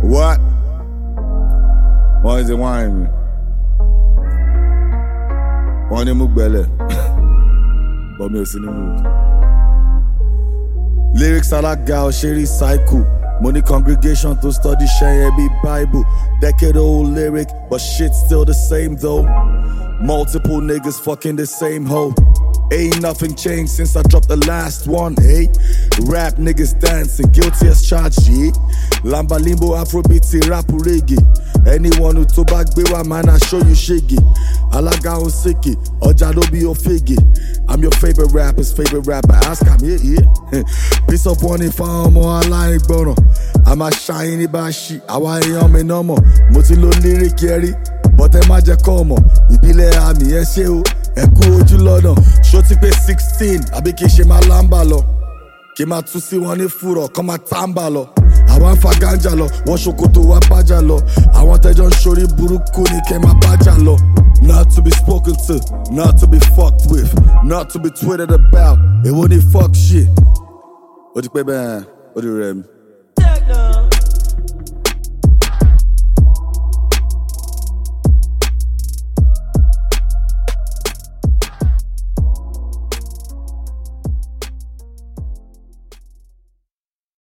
What? Why is it whining me? Wọ́n ní mú gbẹ́lẹ̀, but mi ò sí ní mood. Lyrics alága òṣèré cycle. Money congregation to study share be Bible. Decade old lyric, but shit still the same though. Multiple niggas fucking the same hoe. Ain't nothing changed since I dropped the last one, hey. Rap niggas dancing, guilty as charged, yeah. Lamba limbo afrobeat, rap reggae. Anyone who to back bewa man, I show you shiggy. Alaga on sicky, oja do be your figgy. I'm your favorite rapper's favorite rapper. Ask him, yeah. Piece of one if I'm on a line, bono. I'm a shiny bashi, I want me no more. Motilo lyric, Kerry, but I'm a jacomo. Ibile ami, yes, you. Ẹ̀kú ojú lọ́nà, ṣó ti pé 16, àbí kìí ṣe máa lámbà lọ. Kí máa tú sí wọn ní fúrọ̀, kọ́ máa támbà lọ. Àwọn ń fa gánjà lọ, wọ́n ṣòkòtò wá bájà lọ. Àwọn tẹ́jọ́ ń ṣorí burúkú ní kẹ́ máa bájà lọ. Not to be spoken to, not to be fucked with, not to be twittered about. Èwo ni fuck shit. Ó ti pé bẹ́ẹ̀, ó ti rẹ̀ mi.